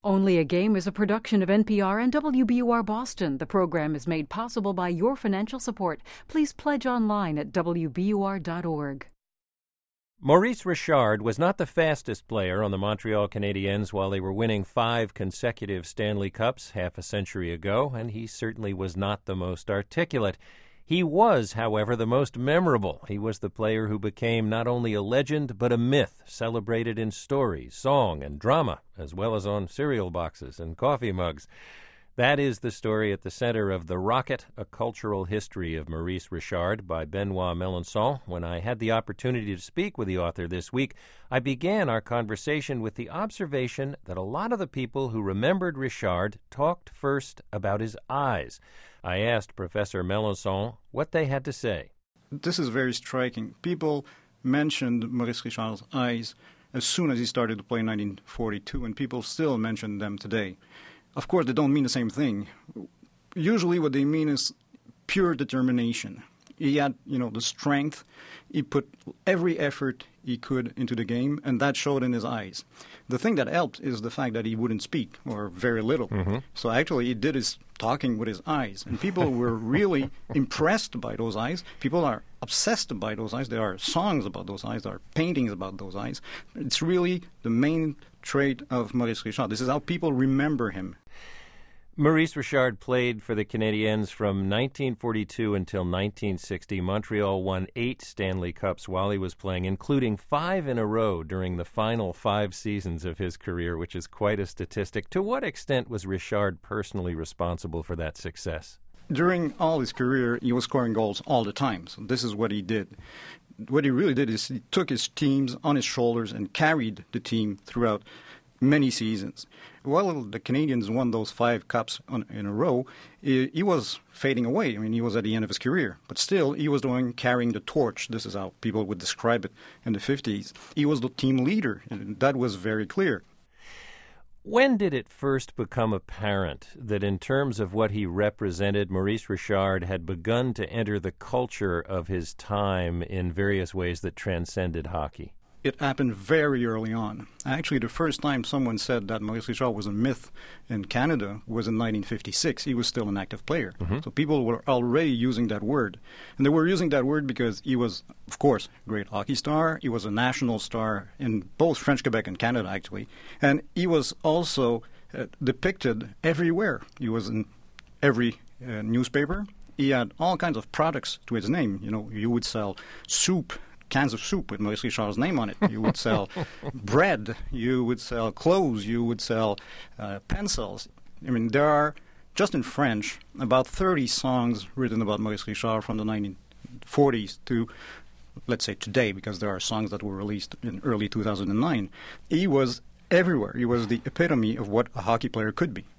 Only a Game is a production of NPR and WBUR Boston. The program is made possible by your financial support. Please pledge online at WBUR.org. Maurice Richard was not the fastest player on the Montreal Canadiens while they were winning 5 consecutive Stanley Cups half a century ago, and he certainly was not the most articulate. He was, however, the most memorable. He was the player who became not only a legend, but a myth, celebrated in stories, song, and drama, as well as on cereal boxes and coffee mugs. That is the story at the center of The Rocket, A Cultural History of Maurice Richard by Benoit Melançon. When I had the opportunity to speak with the author this week, I began our conversation with the observation that a lot of the people who remembered Richard talked first about his eyes. I asked Professor Melançon what they had to say. This is very striking. People mentioned Maurice Richard's eyes as soon as he started to play in 1942, and people still mention them today. Of course, they don't mean the same thing. Usually what they mean is pure determination. He had, the strength. He put every effort he could into the game, and that showed in his eyes. The thing that helped is the fact that he wouldn't speak, or very little. Mm-hmm. So actually he did his talking with his eyes, and people were really impressed by those eyes. People are obsessed by those eyes. There are songs about those eyes. There are paintings about those eyes. It's really the main trait of Maurice Richard. This is how people remember him. Maurice Richard played for the Canadiens from 1942 until 1960. Montreal won 8 Stanley Cups while he was playing, including 5 in a row during the final 5 seasons of his career, which is quite a statistic. To what extent was Richard personally responsible for that success? During all his career, he was scoring goals all the time. So this is what he did. What he really did is he took his teams on his shoulders and carried the team throughout many seasons. While the Canadiens won those 5 cups in a row, he was fading away. I mean, he was at the end of his career. But still, he was carrying the torch. This is how people would describe it in the 50s. He was the team leader, and that was very clear. When did it first become apparent that in terms of what he represented, Maurice Richard had begun to enter the culture of his time in various ways that transcended hockey? It happened very early on. Actually, the first time someone said that Maurice Richard was a myth in Canada was in 1956. He was still an active player. Mm-hmm. So people were already using that word. And they were using that word because he was, of course, a great hockey star. He was a national star in both French Quebec and Canada, actually. And he was also depicted everywhere. He was in every newspaper. He had all kinds of products to his name. You would sell soup, cans of soup with Maurice Richard's name on it. You would sell bread. You would sell clothes. You would sell pencils. I mean, there are, just in French, about 30 songs written about Maurice Richard from the 1940s to, let's say, today, because there are songs that were released in early 2009. He was everywhere. He was the epitome of what a hockey player could be.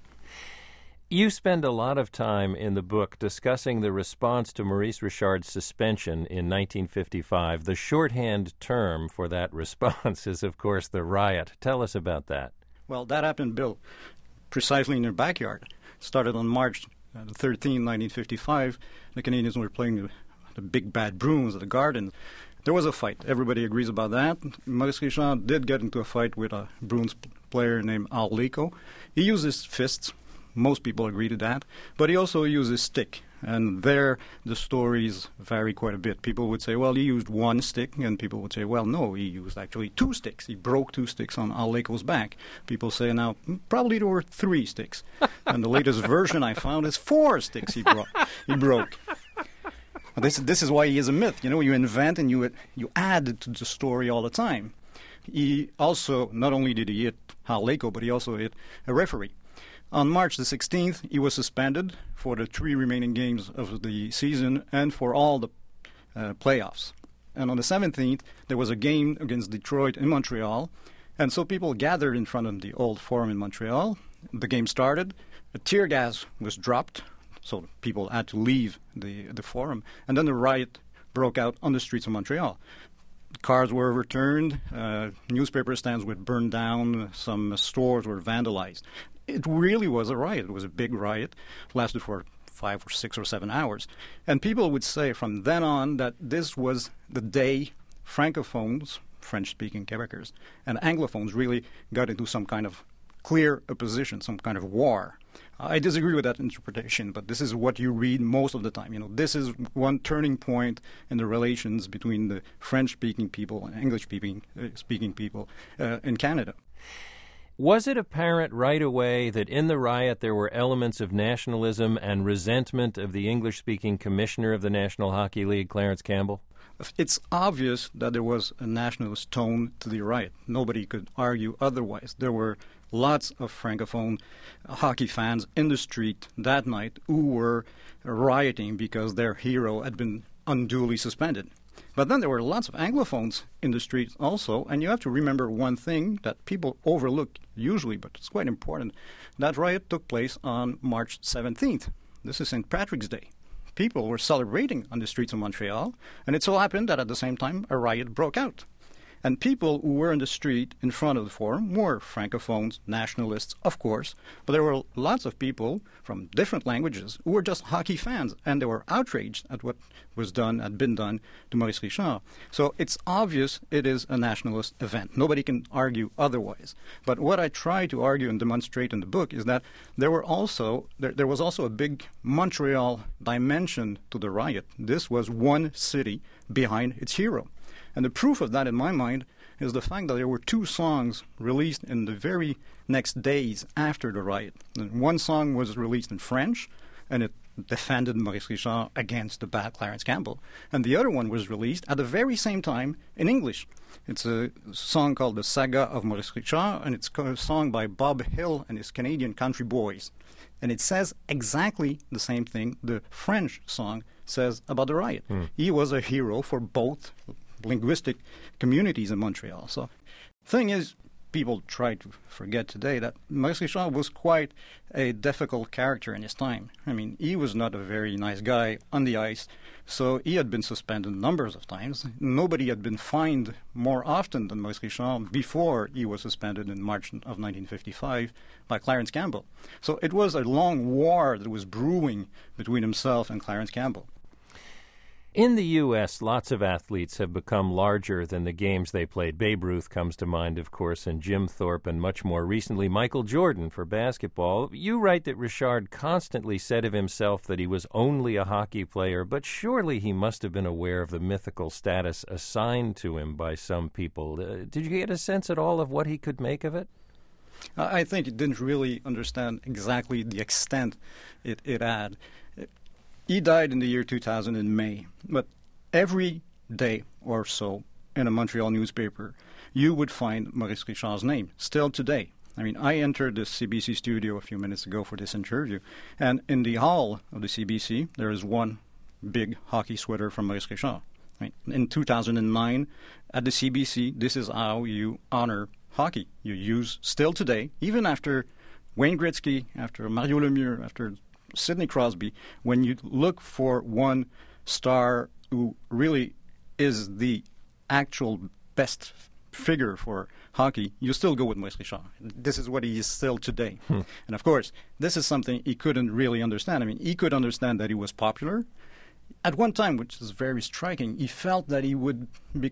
You spend a lot of time in the book discussing the response to Maurice Richard's suspension in 1955. The shorthand term for that response is, of course, the riot. Tell us about that. Well, that happened, Bill, precisely in their backyard. It started on March 13, 1955. The Canadiens were playing the Big Bad Bruins at the Garden. There was a fight. Everybody agrees about that. Maurice Richard did get into a fight with a Bruins player named Al Laycoe. He used his fists. Most people agree to that. But he also uses stick. And there, the stories vary quite a bit. People would say, well, he used 1 stick. And people would say, well, no, he used actually 2 sticks. He broke 2 sticks on Al Laycoe's back. People say now, probably there were 3 sticks. And the latest version I found is 4 sticks he broke. This is why he is a myth. You invent and you add to the story all the time. He also, not only did he hit Al Laycoe, but he also hit a referee. On March the 16th, he was suspended for the 3 remaining games of the season and for all the playoffs. And on the 17th, there was a game against Detroit in Montreal. And so people gathered in front of the old forum in Montreal. The game started. A tear gas was dropped, so people had to leave the forum. And then the riot broke out on the streets of Montreal. Cars were overturned. Newspaper stands were burned down. Some stores were vandalized. It really was a riot. It was a big riot. It lasted for 5 or 6 or 7 hours. And people would say from then on that this was the day Francophones, French-speaking Quebecers, and Anglophones really got into some kind of clear opposition, some kind of war. I disagree with that interpretation, but this is what you read most of the time. This is one turning point in the relations between the French-speaking people and English-speaking people in Canada. Was it apparent right away that in the riot there were elements of nationalism and resentment of the English-speaking commissioner of the National Hockey League, Clarence Campbell? It's obvious that there was a nationalist tone to the riot. Nobody could argue otherwise. There were lots of Francophone hockey fans in the street that night who were rioting because their hero had been unduly suspended. But then there were lots of Anglophones in the streets also, and you have to remember one thing that people overlook usually, but it's quite important. That riot took place on March 17th. This is St. Patrick's Day. People were celebrating on the streets of Montreal, and it so happened that at the same time a riot broke out. And people who were in the street in front of the forum were Francophones, nationalists, of course, but there were lots of people from different languages who were just hockey fans, and they were outraged at what had been done to Maurice Richard. So it's obvious it is a nationalist event. Nobody can argue otherwise. But what I try to argue and demonstrate in the book is that there was also a big Montreal dimension to the riot. This was one city behind its hero. And the proof of that, in my mind, is the fact that there were two songs released in the very next days after the riot. And one song was released in French, and it defended Maurice Richard against the bad Clarence Campbell. And the other one was released at the very same time in English. It's a song called The Saga of Maurice Richard, and it's a song by Bob Hill and his Canadian Country Boys. And it says exactly the same thing the French song says about the riot. He was a hero for both linguistic communities in Montreal. So the thing is, people try to forget today that Maurice Richard was quite a difficult character in his time. I mean, he was not a very nice guy on the ice, so he had been suspended numbers of times. Nobody had been fined more often than Maurice Richard before he was suspended in March of 1955 by Clarence Campbell. So it was a long war that was brewing between himself and Clarence Campbell. In the U.S., lots of athletes have become larger than the games they played. Babe Ruth comes to mind, of course, and Jim Thorpe, and much more recently, Michael Jordan for basketball. You write that Richard constantly said of himself that he was only a hockey player, but surely he must have been aware of the mythical status assigned to him by some people. Did you get a sense at all of what he could make of it? I think he didn't really understand exactly the extent it had. He died in the year 2000 in May, but every day or so in a Montreal newspaper, you would find Maurice Richard's name, still today. I mean, I entered the CBC studio a few minutes ago for this interview, and in the hall of the CBC, there is one big hockey sweater from Maurice Richard. Right? In 2009, at the CBC, this is how you honor hockey. You use, still today, even after Wayne Gretzky, after Mario Lemieux, after Sidney Crosby, when you look for one star who really is the actual best figure for hockey, you still go with Maurice Richard. This is what he is still today. And of course, this is something he couldn't really understand. I mean, he could understand that he was popular. At one time, which is very striking, he felt that he would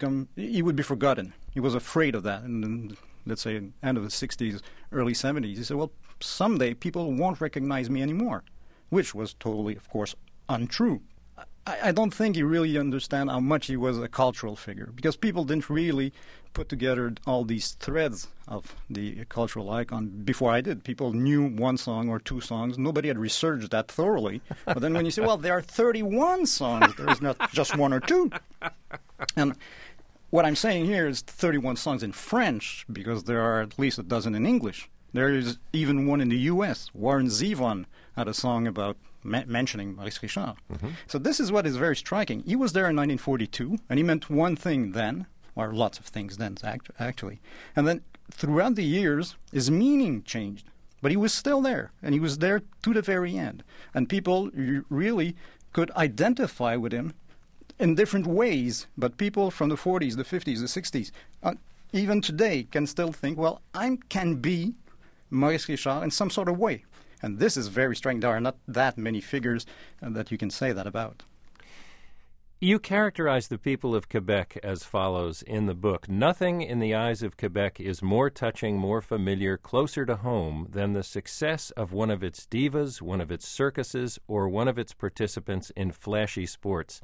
be forgotten. He was afraid of that. And then, let's say, end of the 60s, early 70s, he said, well, someday people won't recognize me anymore. Which was totally, of course, untrue. I don't think he really understood how much he was a cultural figure, because people didn't really put together all these threads of the cultural icon before I did. People knew one song or two songs. Nobody had researched that thoroughly. But then when you say, well, there are 31 songs, there is not just one or two. And what I'm saying here is 31 songs in French, because there are at least a dozen in English. There is even one in the U.S. Warren Zevon had a song about mentioning Maurice Richard. So this is what is very striking. He was there in 1942, and he meant one thing then, or lots of things then, actually. And then throughout the years, his meaning changed. But he was still there, and he was there to the very end. And people really could identify with him in different ways. But people from the 40s, the 50s, the 60s, even today can still think, well, I can be Maurice Richard in some sort of way. And this is very striking. There are not that many figures that you can say that about. You characterize the people of Quebec as follows in the book. Nothing in the eyes of Quebec is more touching, more familiar, closer to home than the success of one of its divas, one of its circuses, or one of its participants in flashy sports.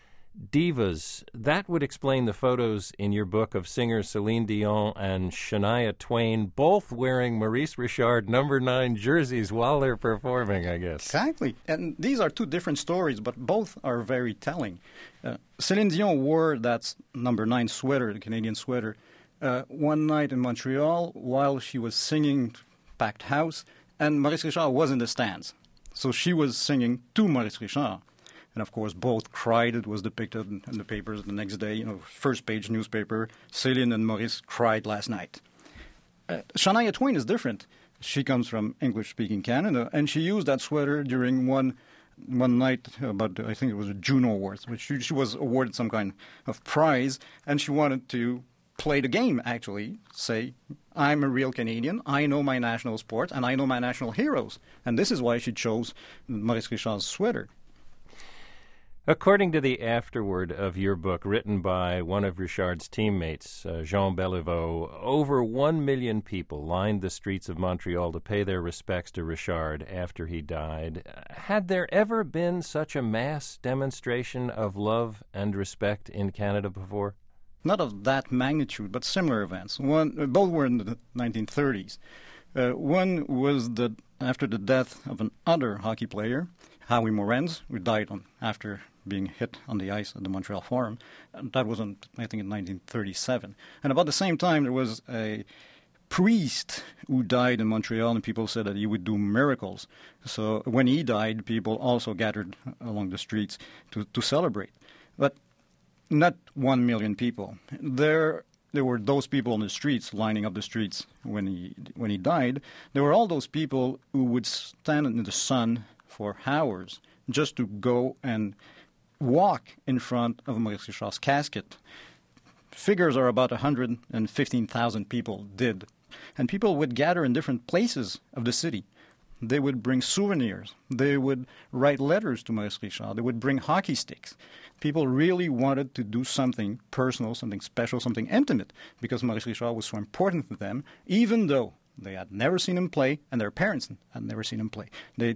Divas, that would explain the photos in your book of singers Celine Dion and Shania Twain, both wearing Maurice Richard number 9 jerseys while they're performing, I guess. Exactly. And these are two different stories, but both are very telling. Celine Dion wore that number 9 sweater, the Canadian sweater, one night in Montreal while she was singing Packed House, and Maurice Richard was in the stands. So she was singing to Maurice Richard. And, of course, both cried. It was depicted in the papers the next day, first page newspaper. Céline and Maurice cried last night. Shania Twain is different. She comes from English-speaking Canada, and she used that sweater during one night about, I think it was a Juno Awards, which she was awarded some kind of prize, and she wanted to play the game, actually, say, I'm a real Canadian, I know my national sport, and I know my national heroes. And this is why she chose Maurice Richard's sweater. According to the afterword of your book, written by one of Richard's teammates, Jean Beliveau, over 1 million people lined the streets of Montreal to pay their respects to Richard after he died. Had there ever been such a mass demonstration of love and respect in Canada before? Not of that magnitude, but similar events. Both were in the 1930s. One was after the death of another hockey player, Howie Morenz, who died after being hit on the ice at the Montreal Forum. That was, I think, in 1937. And about the same time, there was a priest who died in Montreal, and people said that he would do miracles. So when he died, people also gathered along the streets to celebrate. But not 1 million people. There were those people on the streets, lining up the streets when he died. There were all those people who would stand in the sun for hours just to go and walk in front of Maurice Richard's casket. Figures are about 115,000 people did. And people would gather in different places of the city. They would bring souvenirs. They would write letters to Maurice Richard. They would bring hockey sticks. People really wanted to do something personal, something special, something intimate, because Maurice Richard was so important to them, even though they had never seen him play, and their parents had never seen him play. They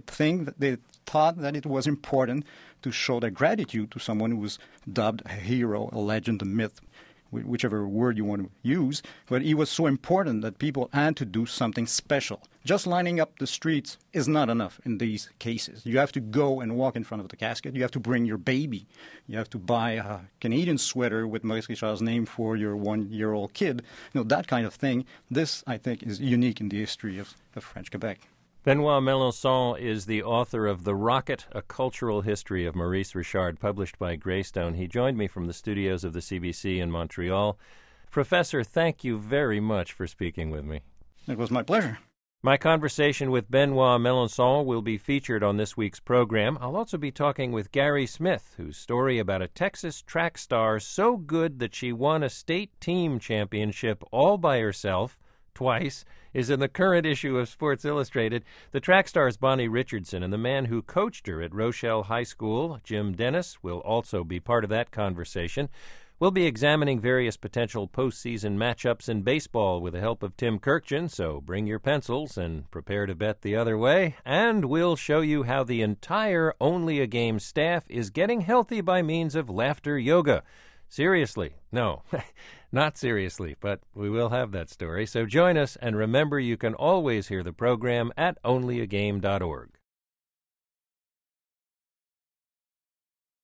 thought that it was important to show their gratitude to someone who was dubbed a hero, a legend, a myth, whichever word you want to use. But he was so important that people had to do something special. Just lining up the streets is not enough in these cases. You have to go and walk in front of the casket. You have to bring your baby. You have to buy a Canadian sweater with Maurice Richard's name for your 1-year-old kid. That kind of thing. This, I think, is unique in the history of French Quebec. Benoit Melançon is the author of The Rocket, A Cultural History of Maurice Richard, published by Greystone. He joined me from the studios of the CBC in Montreal. Professor, thank you very much for speaking with me. It was my pleasure. My conversation with Benoit Melançon will be featured on this week's program. I'll also be talking with Gary Smith, whose story about a Texas track star so good that she won a state team championship all by herself, twice, is in the current issue of Sports Illustrated. The track star is Bonnie Richardson, and the man who coached her at Rochelle High School, Jim Dennis, will also be part of that conversation. We'll be examining various potential postseason matchups in baseball with the help of Tim Kurkjian, so bring your pencils and prepare to bet the other way. And we'll show you how the entire Only a Game staff is getting healthy by means of laughter yoga. Seriously. No, not seriously, but we will have that story. So join us, and remember you can always hear the program at onlyagame.org.